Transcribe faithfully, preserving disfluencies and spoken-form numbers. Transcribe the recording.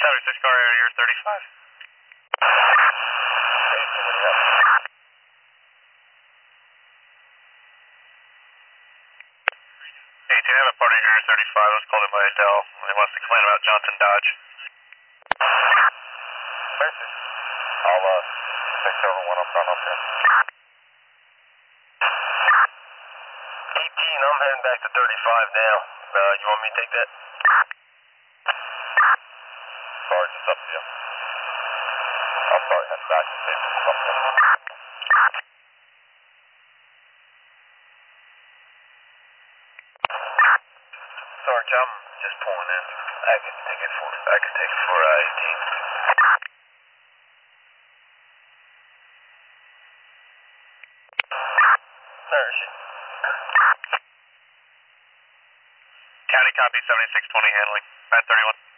seventy-six car area, thirty-five. eighteen, I have a party here at thirty-five. I was called in by Adele. He wants to complain about Johnson Dodge. Mercy. I'll uh, take care of one up front up here. eighteen, I'm heading back to thirty-five now. Uh, you want me to take that? Sorry, just up to you. I'll start heading back to see if it's something. Sarge, I'm just pulling in. I can take it for I can take it for uh, eighteen. There's you. County copy seventy-six twenty handling. nine thirty-one.